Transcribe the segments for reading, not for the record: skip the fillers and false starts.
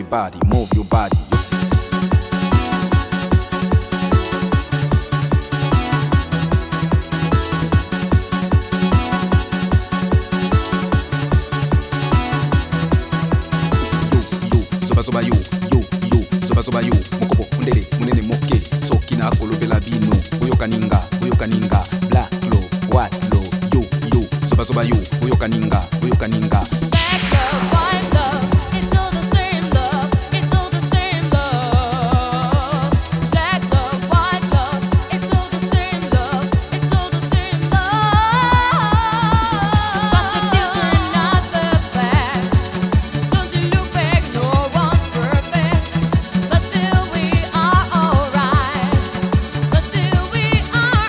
Everybody move your body. Soba you, soba you, mokoboundele munene moke, soki na kolobela bino, uyokaninga, black low, white low, soba you, uyokaninga. Black love, white love, it's all the same love, it's all the same love. Black love, white love, it's all the same love, it's all the same love. But the future, not the past. Don't you look back, no one's perfect. But still we are alright. But still we are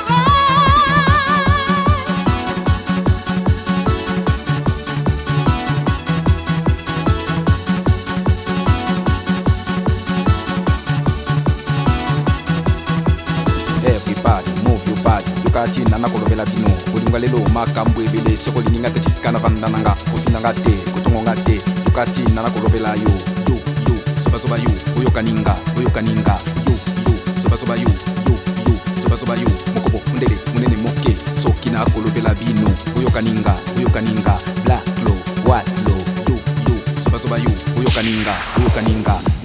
Everybody move your body. Yukati nana kolobela bino. Kulinga lelo makambwe bele soko lininga te tikana vandananga. Kufinanga te, kutungonga te. Yukati nana kolobela yo. Soba you, uyokaninga. Soba you, mokoboundele munene moke. Soki na kolobela bino. Uyokaninga. Black low, white low, soba you, uyokaninga.